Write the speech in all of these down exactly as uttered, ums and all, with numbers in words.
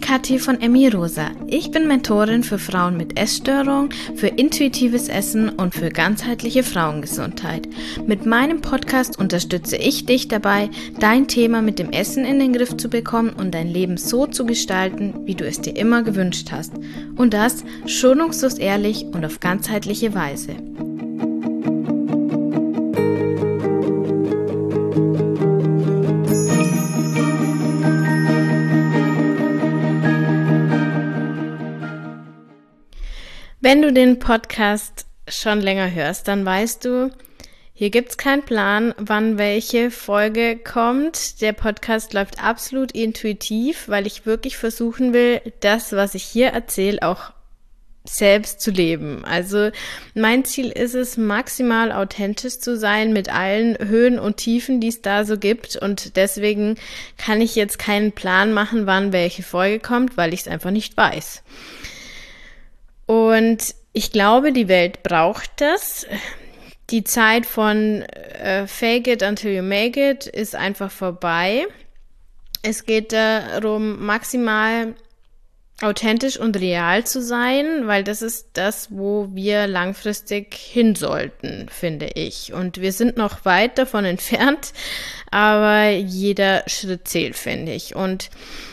Kathi von Emmy Rosa. Ich bin Mentorin für Frauen mit Essstörung, für intuitives Essen und für ganzheitliche Frauengesundheit. Mit meinem Podcast unterstütze ich dich dabei, dein Thema mit dem Essen in den Griff zu bekommen und dein Leben so zu gestalten, wie du es dir immer gewünscht hast. Und das schonungslos ehrlich und auf ganzheitliche Weise. Wenn du den Podcast schon länger hörst, dann weißt du, hier gibt's keinen Plan, wann welche Folge kommt. Der Podcast läuft absolut intuitiv, weil ich wirklich versuchen will, das, was ich hier erzähle, auch selbst zu leben. Also mein Ziel ist es, maximal authentisch zu sein mit allen Höhen und Tiefen, die es da so gibt. Und deswegen kann ich jetzt keinen Plan machen, wann welche Folge kommt, weil ich es einfach nicht weiß. Und ich glaube, die Welt braucht das. Die Zeit von äh, fake it until you make it ist einfach vorbei. Es geht darum, maximal authentisch und real zu sein, weil das ist das, wo wir langfristig hin sollten, finde ich. Und wir sind noch weit davon entfernt, aber jeder Schritt zählt, finde ich. Und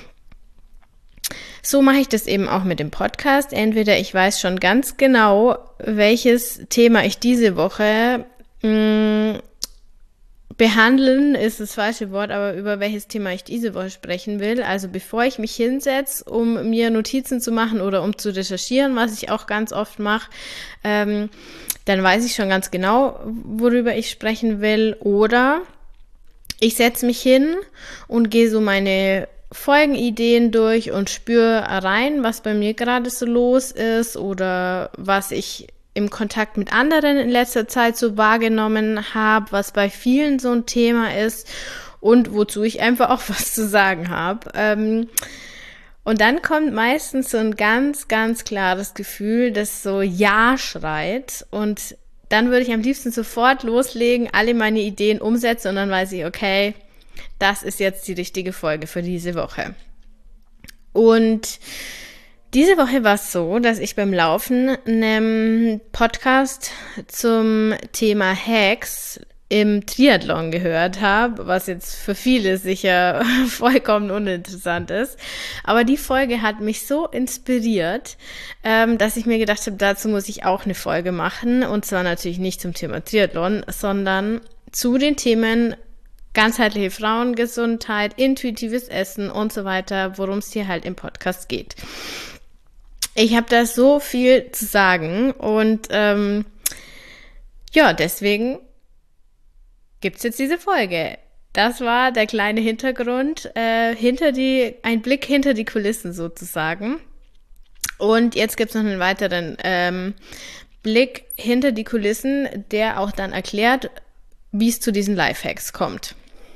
so mache ich das eben auch mit dem Podcast. Entweder ich weiß schon ganz genau, welches Thema ich diese Woche mh, behandeln, ist das falsche Wort, aber über welches Thema ich diese Woche sprechen will. Also bevor ich mich hinsetze, um mir Notizen zu machen oder um zu recherchieren, was ich auch ganz oft mache, ähm, dann weiß ich schon ganz genau, worüber ich sprechen will. Oder ich setze mich hin und gehe so meine Folgenideen durch und spüre rein, was bei mir gerade so los ist oder was ich im Kontakt mit anderen in letzter Zeit so wahrgenommen habe, was bei vielen so ein Thema ist und wozu ich einfach auch was zu sagen habe. Ähm, und dann kommt meistens so ein ganz, ganz klares Gefühl, das so Ja schreit, und dann würde ich am liebsten sofort loslegen, alle meine Ideen umsetzen, und dann weiß ich, okay, das ist jetzt die richtige Folge für diese Woche. Und diese Woche war es so, dass ich beim Laufen einem Podcast zum Thema Hacks im Triathlon gehört habe, was jetzt für viele sicher vollkommen uninteressant ist. Aber die Folge hat mich so inspiriert, ähm, dass ich mir gedacht habe, dazu muss ich auch eine Folge machen. Und zwar natürlich nicht zum Thema Triathlon, sondern zu den Themen ganzheitliche Frauengesundheit, intuitives Essen und so weiter, worum es hier halt im Podcast geht. Ich habe da so viel zu sagen und ähm, ja, deswegen gibt's jetzt diese Folge. Das war der kleine Hintergrund, äh, hinter die, ein Blick hinter die Kulissen sozusagen. Und jetzt gibt's noch einen weiteren ähm, Blick hinter die Kulissen, der auch dann erklärt, wie es zu diesen Lifehacks kommt.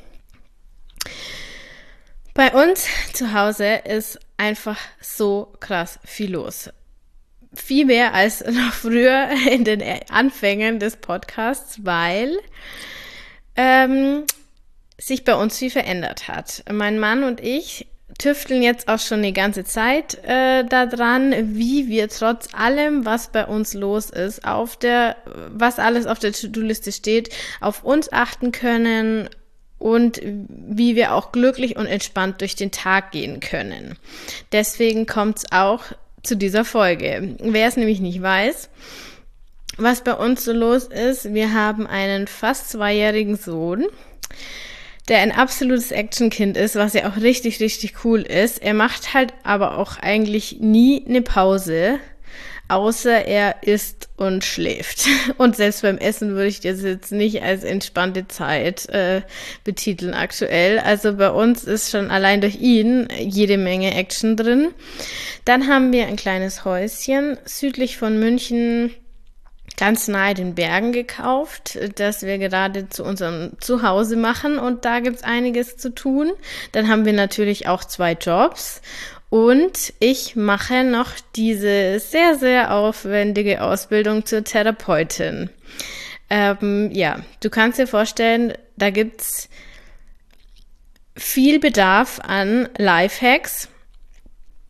Bei uns zu Hause ist einfach so krass viel los. Viel mehr als noch früher in den Anfängen des Podcasts, weil ähm, sich bei uns viel verändert hat. Mein Mann und ich tüfteln jetzt auch schon die ganze Zeit äh, daran, wie wir trotz allem, was bei uns los ist, auf der, was alles auf der To-Do-Liste steht, auf uns achten können und wie wir auch glücklich und entspannt durch den Tag gehen können. Deswegen kommt es auch zu dieser Folge. Wer es nämlich nicht weiß, was bei uns so los ist, wir haben einen fast zweijährigen Sohn, der ein absolutes Actionkind ist, was ja auch richtig, richtig cool ist. Er macht halt aber auch eigentlich nie eine Pause, außer er isst und schläft. Und selbst beim Essen würde ich das jetzt nicht als entspannte Zeit äh, betiteln aktuell. Also bei uns ist schon allein durch ihn jede Menge Action drin. Dann haben wir ein kleines Häuschen südlich von München, ganz nahe den Bergen gekauft, das wir gerade zu unserem Zuhause machen, und da gibt's einiges zu tun. Dann haben wir natürlich auch zwei Jobs und ich mache noch diese sehr, sehr aufwendige Ausbildung zur Therapeutin. Ähm, ja, du kannst dir vorstellen, da gibt's viel Bedarf an Lifehacks,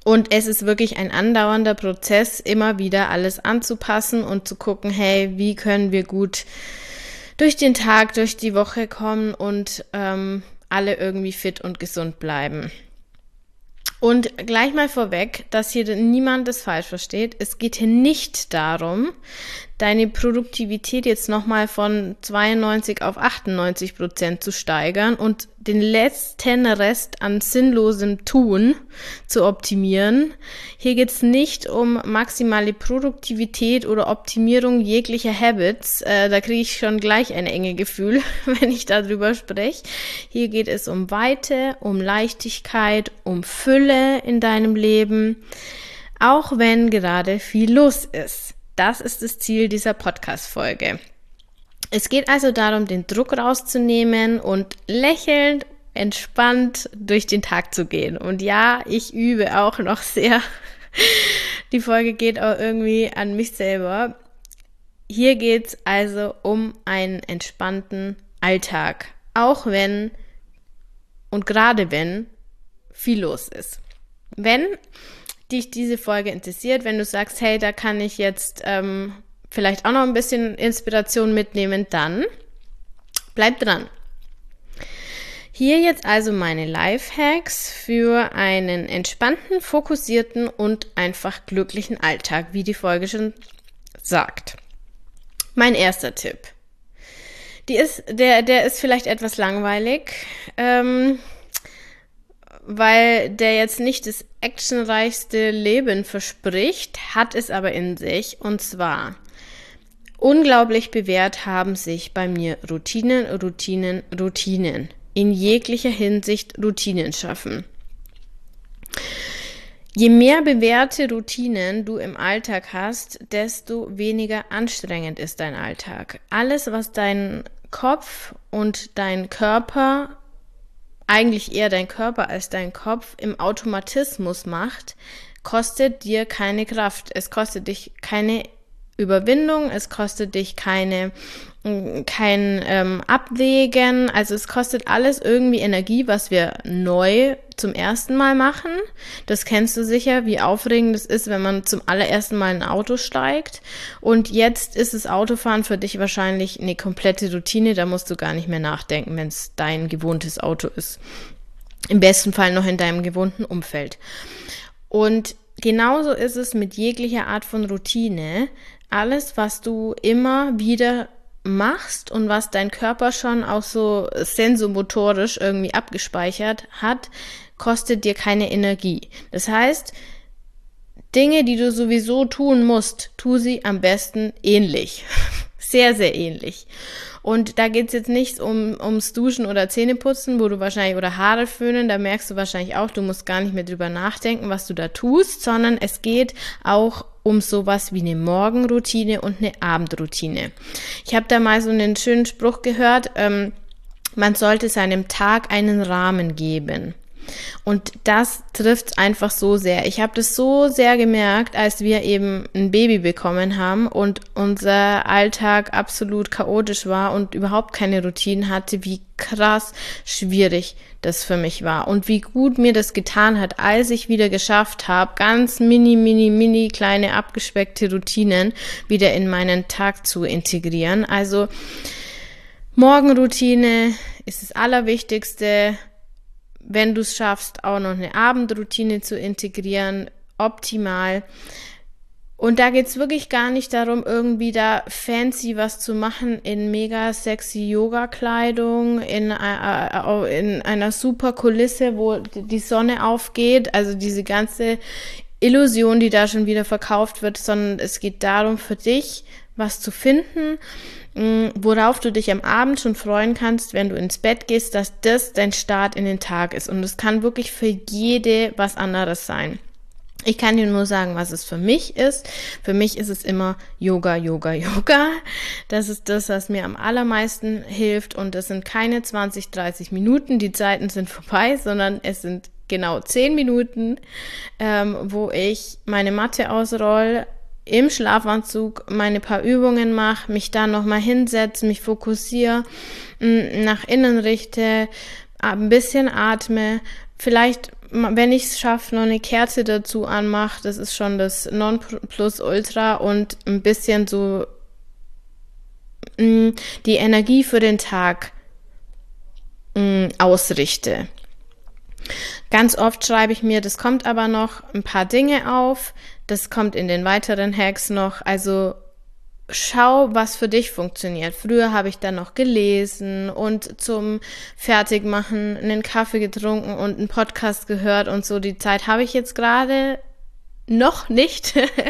Und es ist wirklich ein andauernder Prozess, immer wieder alles anzupassen und zu gucken, hey, wie können wir gut durch den Tag, durch die Woche kommen und ähm, alle irgendwie fit und gesund bleiben. Und gleich mal vorweg, dass hier niemand das falsch versteht. Es geht hier nicht darum, deine Produktivität jetzt nochmal von zweiundneunzig auf achtundneunzig Prozent zu steigern und den letzten Rest an sinnlosem Tun zu optimieren. Hier geht es nicht um maximale Produktivität oder Optimierung jeglicher Habits. Äh, da kriege ich schon gleich ein enge Gefühl, wenn ich darüber spreche. Hier geht es um Weite, um Leichtigkeit, um Fülle in deinem Leben, auch wenn gerade viel los ist. Das ist das Ziel dieser Podcast-Folge. Es geht also darum, den Druck rauszunehmen und lächelnd, entspannt durch den Tag zu gehen. Und ja, ich übe auch noch sehr. Die Folge geht auch irgendwie an mich selber. Hier geht es also um einen entspannten Alltag, auch wenn und gerade wenn viel los ist. Wenn dich diese Folge interessiert, wenn du sagst, hey, da kann ich jetzt ähm, vielleicht auch noch ein bisschen Inspiration mitnehmen, dann bleib dran. Hier jetzt also meine Lifehacks für einen entspannten, fokussierten und einfach glücklichen Alltag, wie die Folge schon sagt. Mein erster Tipp. Die ist, der, der ist vielleicht etwas langweilig, ähm, weil der jetzt nicht das actionreichste Leben verspricht, hat es aber in sich. Und zwar, unglaublich bewährt haben sich bei mir Routinen, Routinen, Routinen. In jeglicher Hinsicht Routinen schaffen. Je mehr bewährte Routinen du im Alltag hast, desto weniger anstrengend ist dein Alltag. Alles, was dein Kopf und dein Körper, eigentlich eher dein Körper als dein Kopf, im Automatismus macht, kostet dir keine Kraft. Es kostet dich keine Überwindung, es kostet dich keine, kein ähm, Abwägen, also es kostet alles irgendwie Energie, was wir neu zum ersten Mal machen. Das kennst du sicher, wie aufregend es ist, wenn man zum allerersten Mal in ein Auto steigt. Und jetzt ist das Autofahren für dich wahrscheinlich eine komplette Routine, da musst du gar nicht mehr nachdenken, wenn es dein gewohntes Auto ist. Im besten Fall noch in deinem gewohnten Umfeld. Und genauso ist es mit jeglicher Art von Routine. Alles, was du immer wieder machst und was dein Körper schon auch so sensomotorisch irgendwie abgespeichert hat, kostet dir keine Energie. Das heißt, Dinge, die du sowieso tun musst, tu sie am besten ähnlich. Sehr, sehr ähnlich. Und da geht's jetzt nicht um ums Duschen oder Zähneputzen, wo du wahrscheinlich, oder Haare föhnen, da merkst du wahrscheinlich auch, du musst gar nicht mehr drüber nachdenken, was du da tust, sondern es geht auch um sowas wie eine Morgenroutine und eine Abendroutine. Ich habe da mal so einen schönen Spruch gehört, ähm, man sollte seinem Tag einen Rahmen geben. Und das trifft einfach so sehr. Ich habe das so sehr gemerkt, als wir eben ein Baby bekommen haben und unser Alltag absolut chaotisch war und überhaupt keine Routinen hatte, wie krass schwierig das für mich war und wie gut mir das getan hat, als ich wieder geschafft habe, ganz mini, mini, mini kleine abgespeckte Routinen wieder in meinen Tag zu integrieren. Also Morgenroutine ist das Allerwichtigste. Wenn du es schaffst, auch noch eine Abendroutine zu integrieren, optimal. Und da geht's wirklich gar nicht darum, irgendwie da fancy was zu machen in mega sexy Yoga-Kleidung, in, äh, in einer super Kulisse, wo die Sonne aufgeht. Also diese ganze Illusion, die da schon wieder verkauft wird, sondern es geht darum, für dich was zu finden, worauf du dich am Abend schon freuen kannst, wenn du ins Bett gehst, dass das dein Start in den Tag ist. Und es kann wirklich für jede was anderes sein. Ich kann dir nur sagen, was es für mich ist. Für mich ist es immer Yoga, Yoga, Yoga. Das ist das, was mir am allermeisten hilft. Und das sind keine zwanzig, dreißig Minuten, die Zeiten sind vorbei, sondern es sind genau zehn Minuten, ähm, wo ich meine Matte ausroll, im Schlafanzug meine paar Übungen mache, mich dann nochmal hinsetze, mich fokussiere, nach innen richte, ein bisschen atme, vielleicht wenn ich es schaffe, noch eine Kerze dazu anmache, das ist schon das Nonplusultra und ein bisschen so mh, die Energie für den Tag mh, ausrichte. Ganz oft schreibe ich mir, das kommt aber noch, ein paar Dinge auf, das kommt in den weiteren Hacks noch, also schau, was für dich funktioniert. Früher habe ich dann noch gelesen und zum Fertigmachen einen Kaffee getrunken und einen Podcast gehört und so. Die Zeit habe ich jetzt gerade noch nicht,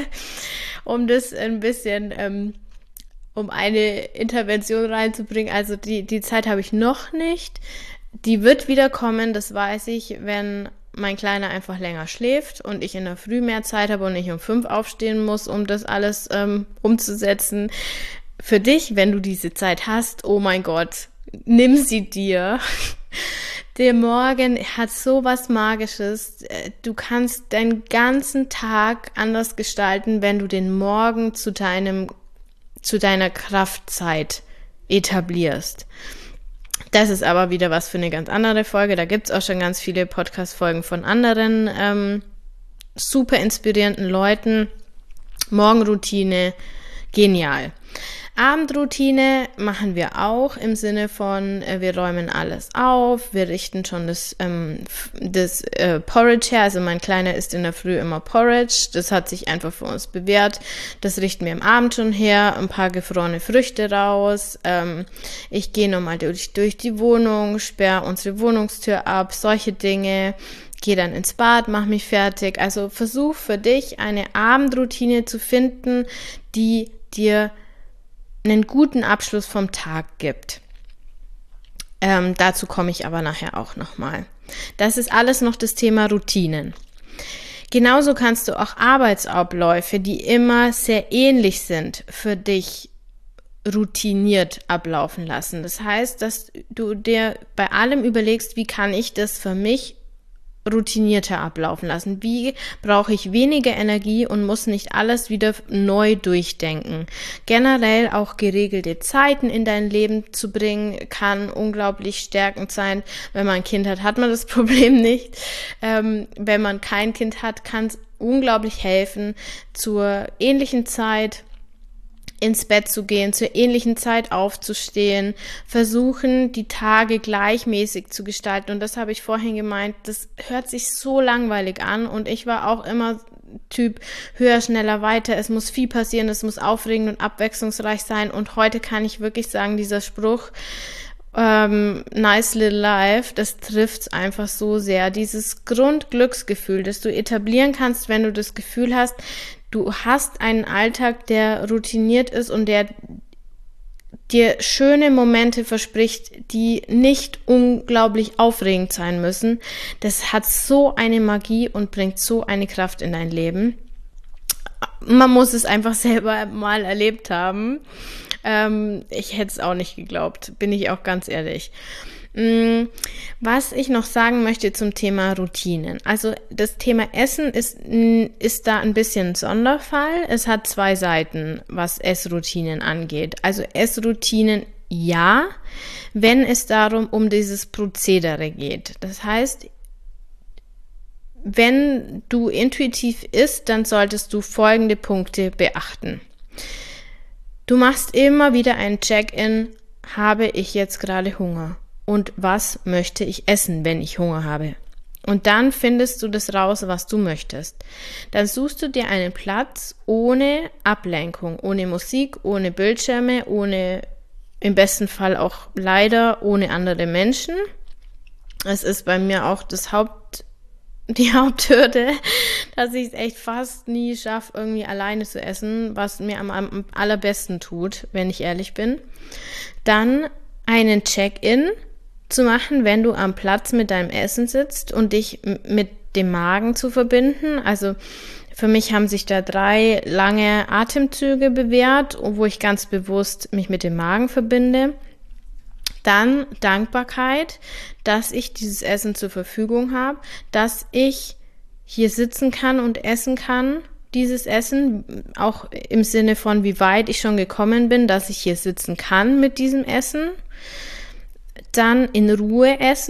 um das ein bisschen, ähm, um eine Intervention reinzubringen. Also die, die Zeit habe ich noch nicht. Die wird wieder kommen, das weiß ich, wenn mein Kleiner einfach länger schläft und ich in der Früh mehr Zeit habe und nicht um fünf aufstehen muss, um das alles ähm, umzusetzen. Für dich, wenn du diese Zeit hast, oh mein Gott, nimm sie dir. Der Morgen hat so was Magisches. Du kannst deinen ganzen Tag anders gestalten, wenn du den Morgen zu deinem, zu deiner Kraftzeit etablierst. Das ist aber wieder was für eine ganz andere Folge. Da gibt's auch schon ganz viele Podcast-Folgen von anderen ähm, super inspirierenden Leuten. Morgenroutine, genial. Abendroutine machen wir auch im Sinne von, äh, wir räumen alles auf, wir richten schon das, ähm, das äh, Porridge her, also mein Kleiner isst in der Früh immer Porridge, das hat sich einfach für uns bewährt, das richten wir am Abend schon her, ein paar gefrorene Früchte raus, ähm, ich gehe nochmal durch, durch die Wohnung, sperre unsere Wohnungstür ab, solche Dinge, gehe dann ins Bad, mach mich fertig, also versuch für dich eine Abendroutine zu finden, die dir einen guten Abschluss vom Tag gibt. Ähm, dazu komme ich aber nachher auch nochmal. Das ist alles noch das Thema Routinen. Genauso kannst du auch Arbeitsabläufe, die immer sehr ähnlich sind, für dich routiniert ablaufen lassen. Das heißt, dass du dir bei allem überlegst, wie kann ich das für mich routinierter ablaufen lassen? Wie brauche ich weniger Energie und muss nicht alles wieder neu durchdenken? Generell auch geregelte Zeiten in dein Leben zu bringen, kann unglaublich stärkend sein. Wenn man ein Kind hat, hat man das Problem nicht. Ähm, wenn man kein Kind hat, kann es unglaublich helfen, zur ähnlichen Zeit ins Bett zu gehen, zur ähnlichen Zeit aufzustehen, versuchen, die Tage gleichmäßig zu gestalten. Und das habe ich vorhin gemeint, das hört sich so langweilig an und ich war auch immer Typ höher, schneller, weiter. Es muss viel passieren, es muss aufregend und abwechslungsreich sein. Und heute kann ich wirklich sagen, dieser Spruch, ähm, nice little life, das trifft einfach so sehr. Dieses Grundglücksgefühl, das du etablieren kannst, wenn du das Gefühl hast, du hast einen Alltag, der routiniert ist und der dir schöne Momente verspricht, die nicht unglaublich aufregend sein müssen. Das hat so eine Magie und bringt so eine Kraft in dein Leben. Man muss es einfach selber mal erlebt haben. Ähm, ich hätte es auch nicht geglaubt, bin ich auch ganz ehrlich. Was ich noch sagen möchte zum Thema Routinen. Also das Thema Essen ist, ist da ein bisschen ein Sonderfall. Es hat zwei Seiten, was Essroutinen angeht. Also Essroutinen ja, wenn es darum um dieses Prozedere geht. Das heißt, wenn du intuitiv isst, dann solltest du folgende Punkte beachten. Du machst immer wieder ein Check-in, habe ich jetzt gerade Hunger? Und was möchte ich essen, wenn ich Hunger habe? Und dann findest du das raus, was du möchtest. Dann suchst du dir einen Platz ohne Ablenkung, ohne Musik, ohne Bildschirme, ohne, im besten Fall auch leider ohne andere Menschen. Es ist bei mir auch das Haupt, die Haupthürde, dass ich es echt fast nie schaffe, irgendwie alleine zu essen, was mir am, am allerbesten tut, wenn ich ehrlich bin. Dann einen Check-in zu machen, wenn du am Platz mit deinem Essen sitzt und dich mit dem Magen zu verbinden. Also für mich haben sich da drei lange Atemzüge bewährt, wo ich ganz bewusst mich mit dem Magen verbinde. Dann Dankbarkeit, dass ich dieses Essen zur Verfügung habe, dass ich hier sitzen kann und essen kann, dieses Essen, auch im Sinne von, wie weit ich schon gekommen bin, dass ich hier sitzen kann mit diesem Essen. Dann in Ruhe essen,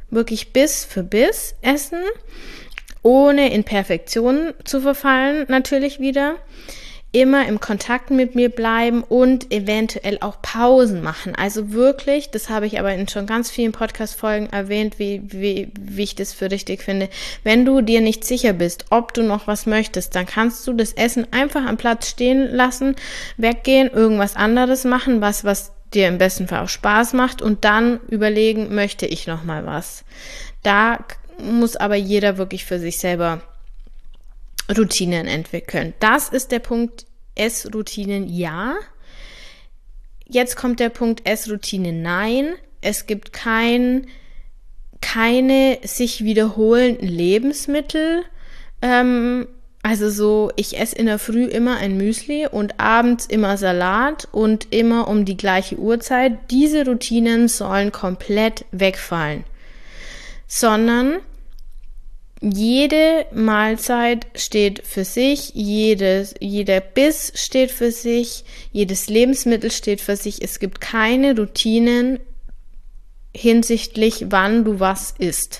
wirklich Biss für Biss essen, ohne in Perfektion zu verfallen, natürlich wieder. Immer im Kontakt mit mir bleiben und eventuell auch Pausen machen. Also wirklich, das habe ich aber in schon ganz vielen Podcast-Folgen erwähnt, wie, wie, wie ich das für richtig finde. Wenn du dir nicht sicher bist, ob du noch was möchtest, dann kannst du das Essen einfach am Platz stehen lassen, weggehen, irgendwas anderes machen, was, was dir im besten Fall auch Spaß macht und dann überlegen, möchte ich noch mal was. Da muss aber jeder wirklich für sich selber Routinen entwickeln. Das ist der Punkt, Essroutinen ja. Jetzt kommt der Punkt Essroutinen nein. Es gibt kein, keine sich wiederholenden Lebensmittel. Ähm, also so, ich esse in der Früh immer ein Müsli und abends immer Salat und immer um die gleiche Uhrzeit. Diese Routinen sollen komplett wegfallen. Sondern jede Mahlzeit steht für sich, jedes, jeder Biss steht für sich, jedes Lebensmittel steht für sich. Es gibt keine Routinen hinsichtlich, wann du was isst.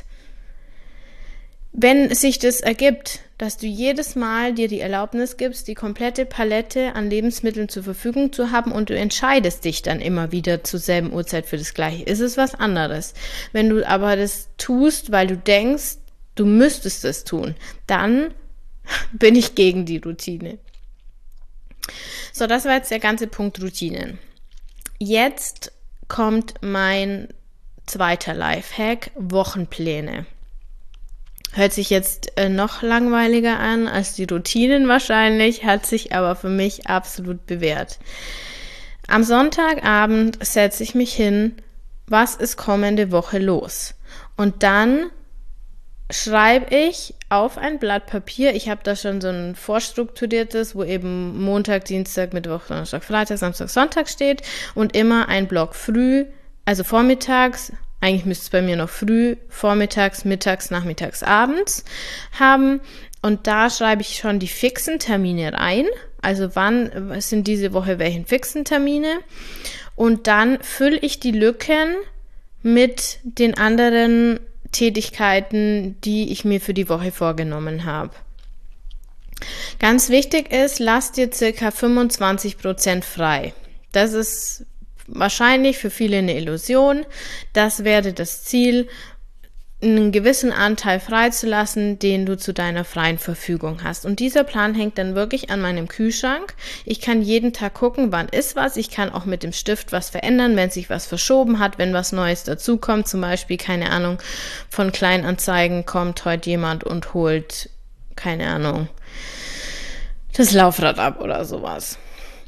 Wenn sich das ergibt, dass du jedes Mal dir die Erlaubnis gibst, die komplette Palette an Lebensmitteln zur Verfügung zu haben und du entscheidest dich dann immer wieder zur selben Uhrzeit für das Gleiche, ist es was anderes. Wenn du aber das tust, weil du denkst, du müsstest es tun, dann bin ich gegen die Routine. So, das war jetzt der ganze Punkt Routinen. Jetzt kommt mein zweiter Lifehack, Wochenpläne. Hört sich jetzt äh, noch langweiliger an als die Routinen wahrscheinlich, hat sich aber für mich absolut bewährt. Am Sonntagabend setze ich mich hin, was ist kommende Woche los? Und dann schreibe ich auf ein Blatt Papier, ich habe da schon so ein vorstrukturiertes, wo eben Montag, Dienstag, Mittwoch, Donnerstag, Freitag, Samstag, Sonntag steht und immer ein Block früh, also vormittags, eigentlich müsste es bei mir noch früh, vormittags, mittags, nachmittags, abends haben und da schreibe ich schon die fixen Termine rein, also wann sind diese Woche welchen fixen Termine und dann fülle ich die Lücken mit den anderen Tätigkeiten, die ich mir für die Woche vorgenommen habe. Ganz wichtig ist, lass dir circa fünfundzwanzig Prozent frei. Das ist wahrscheinlich für viele eine Illusion. Das wäre das Ziel, einen gewissen Anteil freizulassen, den du zu deiner freien Verfügung hast. Und dieser Plan hängt dann wirklich an meinem Kühlschrank. Ich kann jeden Tag gucken, wann ist was. Ich kann auch mit dem Stift was verändern, wenn sich was verschoben hat, wenn was Neues dazukommt. Zum Beispiel, keine Ahnung, von Kleinanzeigen kommt heute jemand und holt, keine Ahnung, das Laufrad ab oder sowas.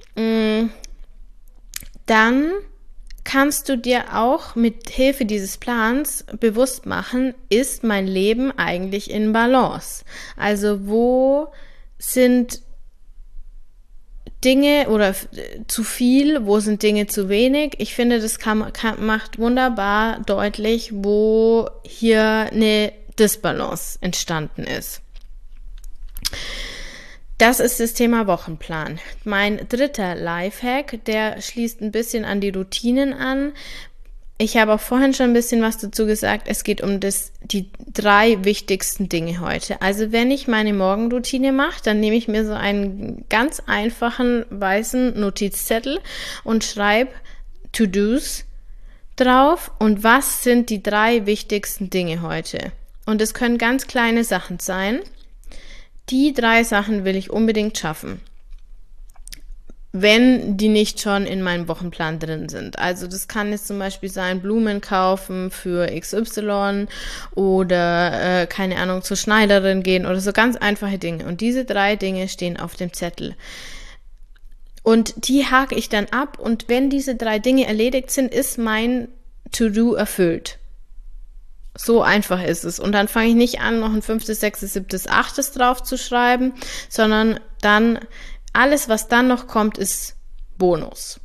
Dann kannst du dir auch mit Hilfe dieses Plans bewusst machen, ist mein Leben eigentlich in Balance? Also wo sind Dinge oder zu viel, wo sind Dinge zu wenig? Ich finde, das kann, kann, macht wunderbar deutlich, wo hier eine Disbalance entstanden ist. Das ist das Thema Wochenplan. Mein dritter Lifehack, der schließt ein bisschen an die Routinen an. Ich habe auch vorhin schon ein bisschen was dazu gesagt. Es geht um das, die drei wichtigsten Dinge heute. Also wenn ich meine Morgenroutine mache, dann nehme ich mir so einen ganz einfachen weißen Notizzettel und schreibe To-Dos drauf. Und was sind die drei wichtigsten Dinge heute? Und es können ganz kleine Sachen sein. Die drei Sachen will ich unbedingt schaffen, wenn die nicht schon in meinem Wochenplan drin sind. Also das kann jetzt zum Beispiel sein, Blumen kaufen für X Y oder, äh, keine Ahnung, zur Schneiderin gehen oder so ganz einfache Dinge. Und diese drei Dinge stehen auf dem Zettel. Und die hake ich dann ab und wenn diese drei Dinge erledigt sind, ist mein To-Do erfüllt. So einfach ist es. Und dann fange ich nicht an, noch ein fünftes, sechstes, siebtes, achtes drauf zu schreiben, sondern dann alles, was dann noch kommt, ist Bonus.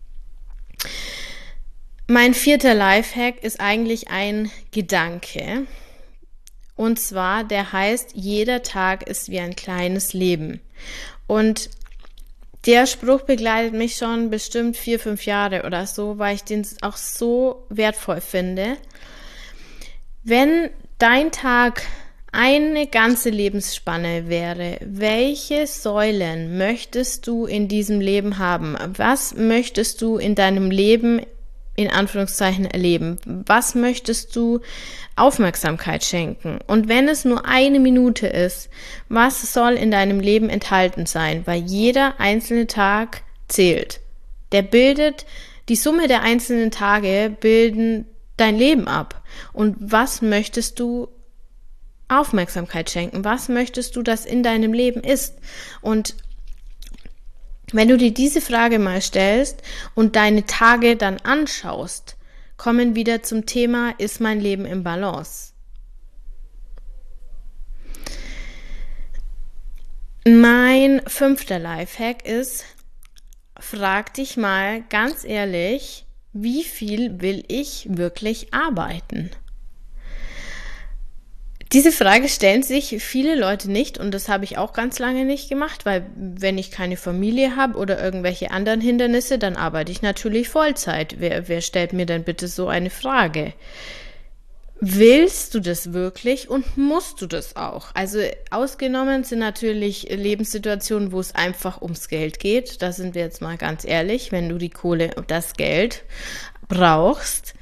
Mein vierter Lifehack ist eigentlich ein Gedanke. Und zwar, der heißt, jeder Tag ist wie ein kleines Leben. Und der Spruch begleitet mich schon bestimmt vier, fünf Jahre oder so, weil ich den auch so wertvoll finde. Wenn dein Tag eine ganze Lebensspanne wäre, welche Säulen möchtest du in diesem Leben haben? Was möchtest du in deinem Leben in Anführungszeichen erleben? Was möchtest du Aufmerksamkeit schenken? Und wenn es nur eine Minute ist, was soll in deinem Leben enthalten sein? Weil jeder einzelne Tag zählt. Der bildet, die Summe der einzelnen Tage bilden dein Leben ab. Und was möchtest du Aufmerksamkeit schenken? Was möchtest du, dass in deinem Leben ist? Und wenn du dir diese Frage mal stellst und deine Tage dann anschaust, kommen wieder zum Thema, ist mein Leben im Balance? Mein fünfter Lifehack ist, frag dich mal ganz ehrlich, wie viel will ich wirklich arbeiten? Diese Frage stellen sich viele Leute nicht und das habe ich auch ganz lange nicht gemacht, weil wenn ich keine Familie habe oder irgendwelche anderen Hindernisse, dann arbeite ich natürlich Vollzeit. Wer, wer stellt mir denn bitte so eine Frage? Willst du das wirklich und musst du das auch? Also ausgenommen sind natürlich Lebenssituationen, wo es einfach ums Geld geht. Da sind wir jetzt mal ganz ehrlich, wenn du die Kohle und das Geld brauchst,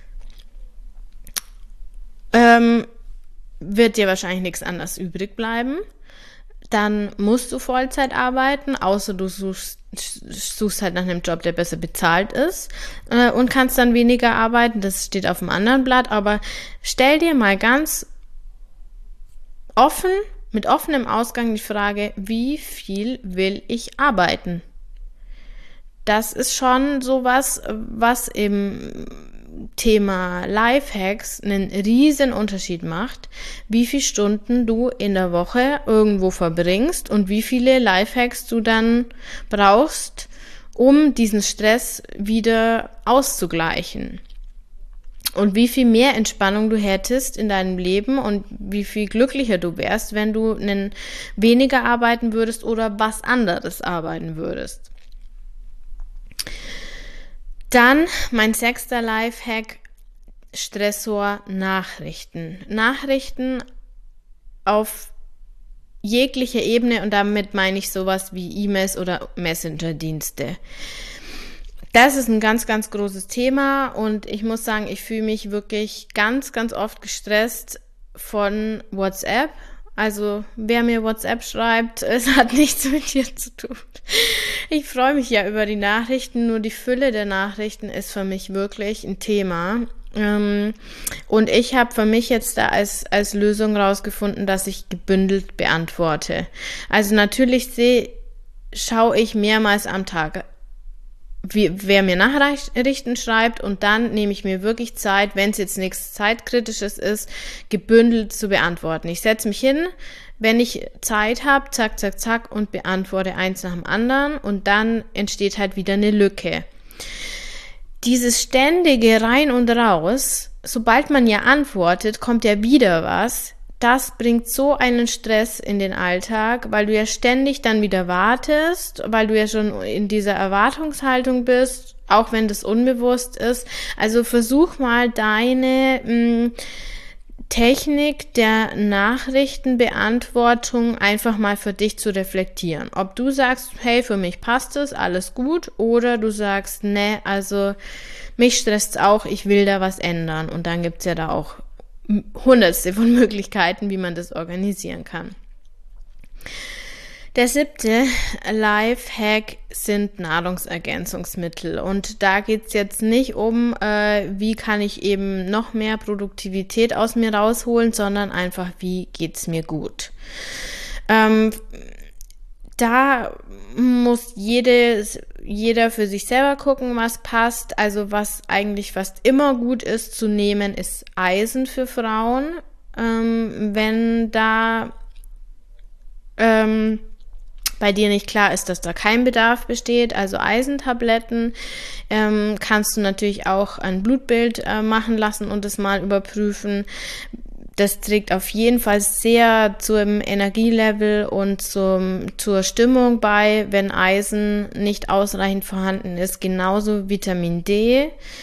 ähm, wird dir wahrscheinlich nichts anderes übrig bleiben. Dann musst du Vollzeit arbeiten, außer du suchst, suchst halt nach einem Job, der besser bezahlt ist äh, und kannst dann weniger arbeiten. Das steht auf dem anderen Blatt. Aber stell dir mal ganz offen, mit offenem Ausgang die Frage, wie viel will ich arbeiten? Das ist schon sowas, was im Thema Lifehacks einen riesen Unterschied macht, wie viele Stunden du in der Woche irgendwo verbringst und wie viele Lifehacks du dann brauchst, um diesen Stress wieder auszugleichen. Und wie viel mehr Entspannung du hättest in deinem Leben und wie viel glücklicher du wärst, wenn du einen weniger arbeiten würdest oder was anderes arbeiten würdest. Dann mein sechster Lifehack, Stressor Nachrichten. Nachrichten auf jeglicher Ebene und damit meine ich sowas wie E-Mails oder Messenger-Dienste. Das ist ein ganz, ganz großes Thema und ich muss sagen, ich fühle mich wirklich ganz, ganz oft gestresst von WhatsApp. Also wer mir WhatsApp schreibt, es hat nichts mit dir zu tun. Ich freue mich ja über die Nachrichten, nur die Fülle der Nachrichten ist für mich wirklich ein Thema. Und ich habe für mich jetzt da als, als Lösung rausgefunden, dass ich gebündelt beantworte. Also natürlich sehe, schaue ich mehrmals am Tag, wie, wer mir Nachrichten schreibt und dann nehme ich mir wirklich Zeit, wenn es jetzt nichts Zeitkritisches ist, gebündelt zu beantworten. Ich setze mich hin, wenn ich Zeit habe, zack, zack, zack und beantworte eins nach dem anderen und dann entsteht halt wieder eine Lücke. Dieses ständige Rein und Raus, sobald man ja antwortet, kommt ja wieder was. Das bringt so einen Stress in den Alltag, weil du ja ständig dann wieder wartest, weil du ja schon in dieser Erwartungshaltung bist, auch wenn das unbewusst ist. Also versuch mal deine mh, Technik der Nachrichtenbeantwortung einfach mal für dich zu reflektieren. Ob du sagst, hey, für mich passt es, alles gut, oder du sagst, ne, also mich stresst auch, ich will da was ändern. Und dann gibt's ja da auch Hundertste von Möglichkeiten, wie man das organisieren kann. Der siebte Lifehack sind Nahrungsergänzungsmittel und da geht's jetzt nicht um, äh, wie kann ich eben noch mehr Produktivität aus mir rausholen, sondern einfach, wie geht's mir gut. Ähm, da muss jedes, jeder für sich selber gucken, was passt. Also was eigentlich fast immer gut ist zu nehmen, ist Eisen für Frauen. Ähm, wenn da ähm, bei dir nicht klar ist, dass da kein Bedarf besteht, also Eisentabletten, ähm, kannst du natürlich auch ein Blutbild äh, machen lassen und das mal überprüfen. Das trägt auf jeden Fall sehr zum Energielevel und zum, zur Stimmung bei, wenn Eisen nicht ausreichend vorhanden ist. Genauso Vitamin D.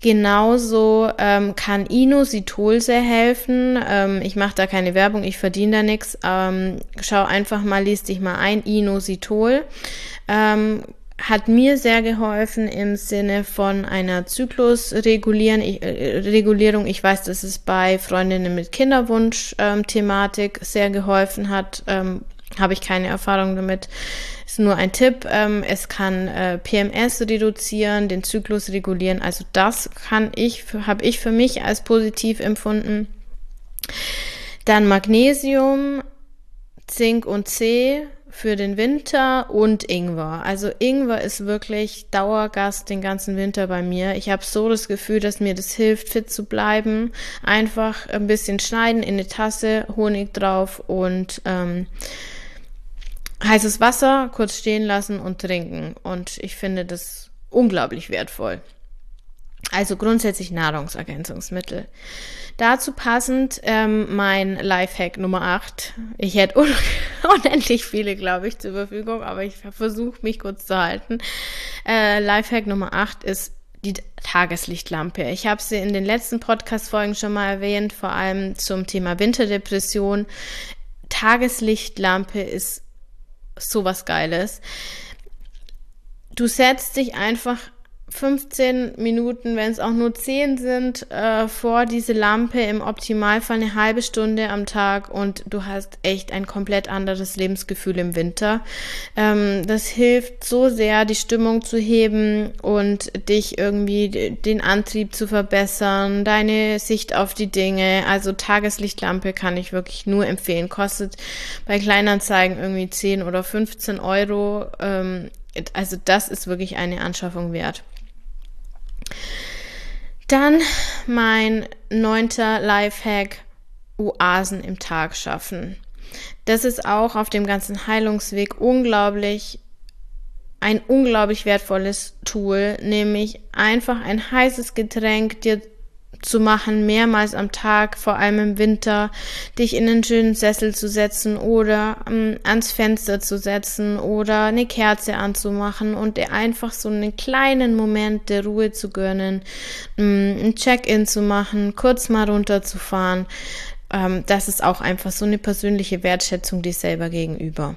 Genauso ähm, kann Inositol sehr helfen. Ähm, ich mache da keine Werbung, ich verdiene da nichts. Ähm, schau einfach mal, lies dich mal ein, Inositol. Ähm, hat mir sehr geholfen im Sinne von einer Zyklusregulierung. Ich, äh, Regulierung. Ich weiß, dass es bei Freundinnen mit Kinderwunsch-Thematik ähm, sehr geholfen hat. Ähm, habe ich keine Erfahrung damit. Ist nur ein Tipp. Ähm, es kann äh, P M S reduzieren, den Zyklus regulieren. Also das kann ich, habe ich für mich als positiv empfunden. Dann Magnesium, Zink und C für den Winter und Ingwer. Also Ingwer ist wirklich Dauergast den ganzen Winter bei mir. Ich habe so das Gefühl, dass mir das hilft, fit zu bleiben. Einfach ein bisschen schneiden in eine Tasse, Honig drauf und ähm, heißes Wasser, kurz stehen lassen und trinken. Und ich finde das unglaublich wertvoll. Also grundsätzlich Nahrungsergänzungsmittel. Dazu passend ähm, mein Lifehack Nummer acht. Ich hätte un- unendlich viele, glaube ich, zur Verfügung, aber ich versuche mich kurz zu halten. Äh, Lifehack Nummer acht ist die Tageslichtlampe. Ich habe sie in den letzten Podcast-Folgen schon mal erwähnt, vor allem zum Thema Winterdepression. Tageslichtlampe ist sowas Geiles. Du setzt dich einfach fünfzehn Minuten, wenn es auch nur zehn sind, äh, vor diese Lampe, im Optimalfall eine halbe Stunde am Tag und du hast echt ein komplett anderes Lebensgefühl im Winter. Ähm, das hilft so sehr, die Stimmung zu heben und dich irgendwie den Antrieb zu verbessern, deine Sicht auf die Dinge. Also Tageslichtlampe kann ich wirklich nur empfehlen. Kostet bei Kleinanzeigen irgendwie zehn oder fünfzehn Euro. Ähm, also das ist wirklich eine Anschaffung wert. Dann mein neunter Lifehack, Oasen im Tag schaffen. Das ist auch auf dem ganzen Heilungsweg unglaublich, ein unglaublich wertvolles Tool, nämlich einfach ein heißes Getränk dir zu machen, mehrmals am Tag, vor allem im Winter, dich in einen schönen Sessel zu setzen oder ähm, ans Fenster zu setzen oder eine Kerze anzumachen und dir einfach so einen kleinen Moment der Ruhe zu gönnen, ähm, ein Check-in zu machen, kurz mal runterzufahren. Ähm, das ist auch einfach so eine persönliche Wertschätzung dir selber gegenüber.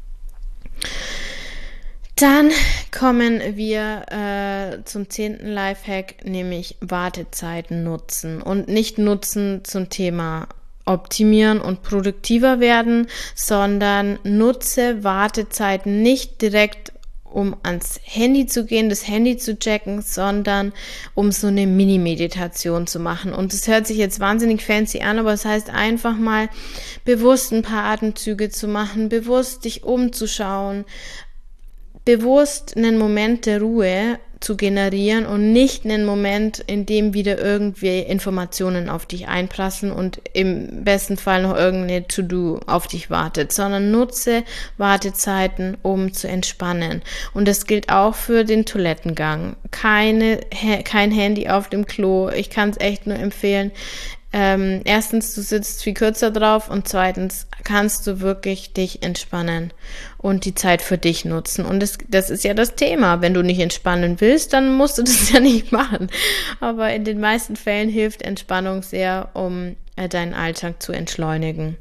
Dann kommen wir äh, zum zehnten Lifehack, nämlich Wartezeiten nutzen. Und nicht nutzen zum Thema optimieren und produktiver werden, sondern nutze Wartezeiten nicht direkt, um ans Handy zu gehen, das Handy zu checken, sondern um so eine Mini-Meditation zu machen. Und das hört sich jetzt wahnsinnig fancy an, aber es heißt einfach mal bewusst ein paar Atemzüge zu machen, bewusst dich umzuschauen, bewusst einen Moment der Ruhe zu generieren und nicht einen Moment, in dem wieder irgendwie Informationen auf dich einprasseln und im besten Fall noch irgendeine To-Do auf dich wartet, sondern nutze Wartezeiten, um zu entspannen. Und das gilt auch für den Toilettengang. Keine, kein Handy auf dem Klo. Ich kann es echt nur empfehlen. Ähm, erstens, du sitzt viel kürzer drauf und zweitens kannst du wirklich dich entspannen und die Zeit für dich nutzen. Und das, das ist ja das Thema. Wenn du nicht entspannen willst, dann musst du das ja nicht machen. Aber in den meisten Fällen hilft Entspannung sehr, um äh, deinen Alltag zu entschleunigen.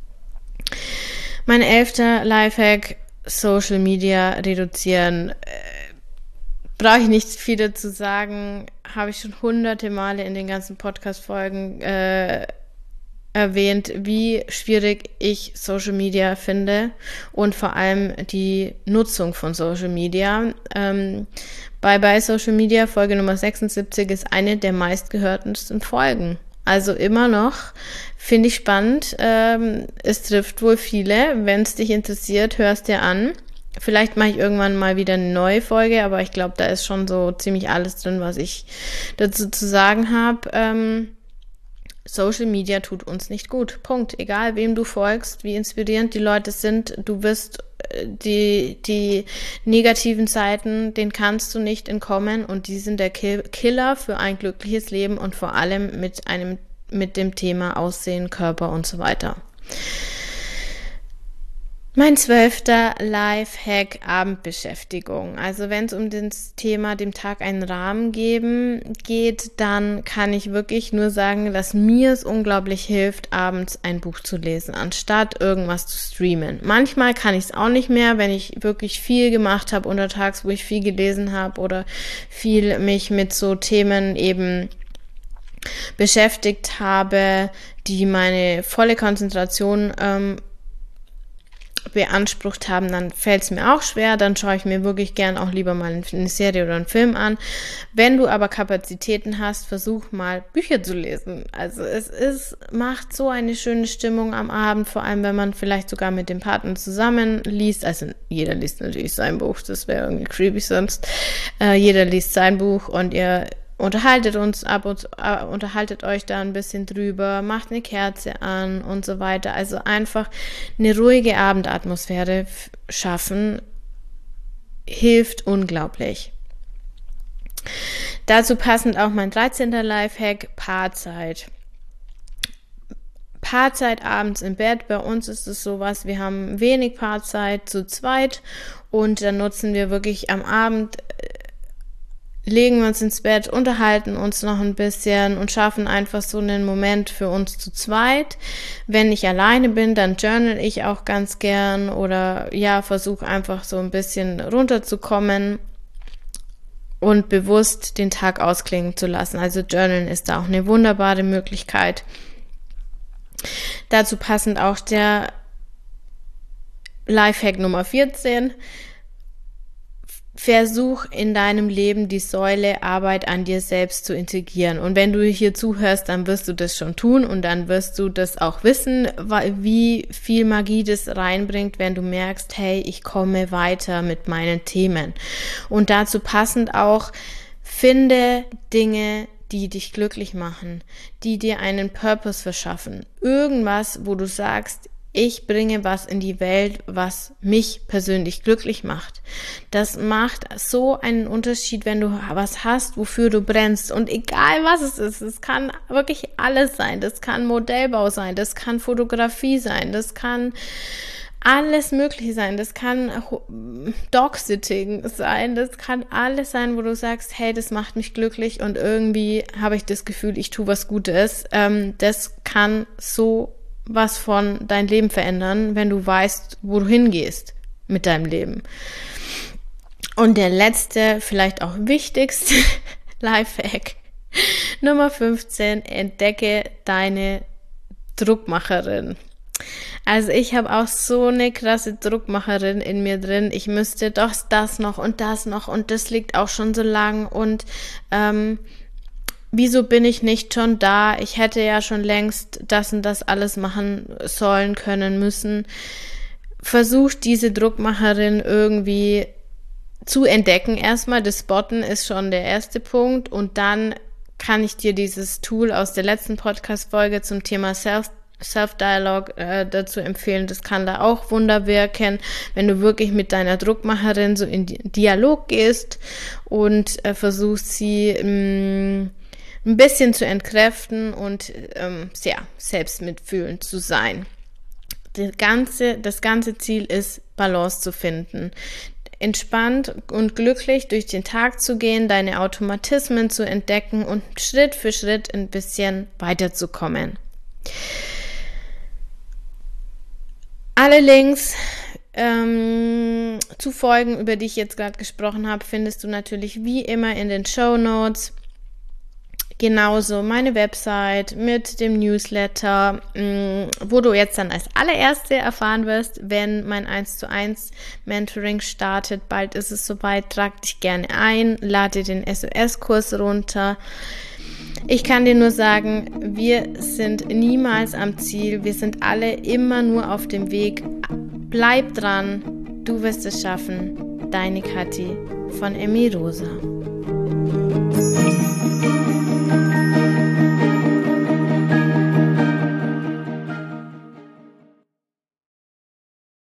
Mein elfter Lifehack, Social Media reduzieren. Äh, Brauche ich nicht viel dazu sagen, habe ich schon hunderte Male in den ganzen Podcast-Folgen äh, erwähnt, wie schwierig ich Social Media finde und vor allem die Nutzung von Social Media. Ähm, Bye Bye Social Media, Folge Nummer sechsundsiebzig, ist eine der meistgehörtesten Folgen. Also immer noch, finde ich spannend. Ähm, es trifft wohl viele. Wenn es dich interessiert, hörst dir an. Vielleicht mache ich irgendwann mal wieder eine neue Folge, aber ich glaube, da ist schon so ziemlich alles drin, was ich dazu zu sagen habe. Ähm, Social Media tut uns nicht gut. Punkt. Egal, wem du folgst, wie inspirierend die Leute sind, du wirst äh, die, die negativen Seiten, denen kannst du nicht entkommen und die sind der Kill- Killer für ein glückliches Leben und vor allem mit einem, mit dem Thema Aussehen, Körper und so weiter. Mein zwölfter Lifehack, Abendbeschäftigung. Also wenn es um das Thema dem Tag einen Rahmen geben geht, dann kann ich wirklich nur sagen, dass mir es unglaublich hilft, abends ein Buch zu lesen, anstatt irgendwas zu streamen. Manchmal kann ich es auch nicht mehr, wenn ich wirklich viel gemacht habe untertags, wo ich viel gelesen habe oder viel mich mit so Themen eben beschäftigt habe, die meine volle Konzentration ähm, beansprucht haben, dann fällt es mir auch schwer, dann schaue ich mir wirklich gern auch lieber mal eine Serie oder einen Film an. Wenn du aber Kapazitäten hast, versuch mal Bücher zu lesen. Also es ist, macht so eine schöne Stimmung am Abend, vor allem wenn man vielleicht sogar mit dem Partner zusammen liest. Also jeder liest natürlich sein Buch, das wäre irgendwie creepy sonst. Äh, jeder liest sein Buch und ihr unterhaltet uns ab und uh, unterhaltet euch da ein bisschen drüber, macht eine Kerze an und so weiter. Also einfach eine ruhige Abendatmosphäre f- schaffen, hilft unglaublich. Dazu passend auch mein dreizehnter Lifehack, Paarzeit. Paarzeit abends im Bett. Bei uns ist es sowas, wir haben wenig Paarzeit zu zweit und dann nutzen wir wirklich am Abend, legen wir uns ins Bett, unterhalten uns noch ein bisschen und schaffen einfach so einen Moment für uns zu zweit. Wenn ich alleine bin, dann journal ich auch ganz gern oder ja, versuche einfach so ein bisschen runterzukommen und bewusst den Tag ausklingen zu lassen. Also journalen ist da auch eine wunderbare Möglichkeit. Dazu passend auch der Lifehack Nummer vierzehn. Versuch in deinem Leben die Säule Arbeit an dir selbst zu integrieren. Und wenn du hier zuhörst, dann wirst du das schon tun und dann wirst du das auch wissen, wie viel Magie das reinbringt, wenn du merkst, hey, ich komme weiter mit meinen Themen. Und dazu passend auch, finde Dinge, die dich glücklich machen, die dir einen Purpose verschaffen. Irgendwas, wo du sagst, ich bringe was in die Welt, was mich persönlich glücklich macht. Das macht so einen Unterschied, wenn du was hast, wofür du brennst. Und egal was es ist, es kann wirklich alles sein. Das kann Modellbau sein, das kann Fotografie sein, das kann alles Mögliche sein. Das kann Dog-Sitting sein, das kann alles sein, wo du sagst, hey, das macht mich glücklich und irgendwie habe ich das Gefühl, ich tue was Gutes. Ähm, das kann so was von dein Leben verändern, wenn du weißt, wo du hingehst mit deinem Leben. Und der letzte, vielleicht auch wichtigste Lifehack, Nummer fünfzehn, entdecke deine Druckmacherin. Also ich habe auch so eine krasse Druckmacherin in mir drin. Ich müsste doch das noch und das noch und das liegt auch schon so lang und ähm, wieso bin ich nicht schon da? Ich hätte ja schon längst das und das alles machen sollen, können, müssen. Versucht diese Druckmacherin irgendwie zu entdecken. Erstmal, das Spotten ist schon der erste Punkt und dann kann ich dir dieses Tool aus der letzten Podcast-Folge zum Thema Self Self-Dialog äh, dazu empfehlen. Das kann da auch Wunder wirken, wenn du wirklich mit deiner Druckmacherin so in Dialog gehst und äh, versuchst sie mh, ein bisschen zu entkräften und ähm, sehr selbstmitfühlend zu sein. Das ganze, das ganze Ziel ist, Balance zu finden. Entspannt und glücklich durch den Tag zu gehen, deine Automatismen zu entdecken und Schritt für Schritt ein bisschen weiterzukommen. Alle Links ähm, zu Folgen, über die ich jetzt gerade gesprochen habe, findest du natürlich wie immer in den Shownotes. Genauso meine Website mit dem Newsletter, mh, wo du jetzt dann als allererste erfahren wirst, wenn mein eins zu eins Mentoring startet. Bald ist es soweit, trag dich gerne ein, lade den S O S-Kurs runter. Ich kann dir nur sagen, wir sind niemals am Ziel, wir sind alle immer nur auf dem Weg. Bleib dran, du wirst es schaffen. Deine Kathi von Emmy Rosa.